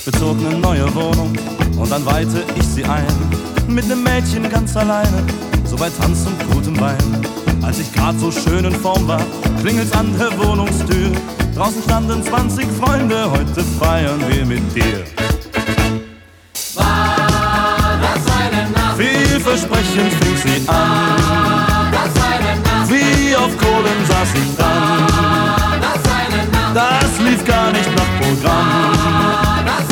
bezog ne neue Wohnung und dann weihte ich sie ein. Mit nem Mädchen ganz alleine, so bei Tanz und gutem Wein. Als ich grad so schön in Form war, klingelt's an der Wohnungstür. Draußen standen 20 Freunde, heute feiern wir mit dir. War das eine Nacht? Vielversprechend fing sie an. War das eine Nacht? Wie auf Kohlen saß ich dann.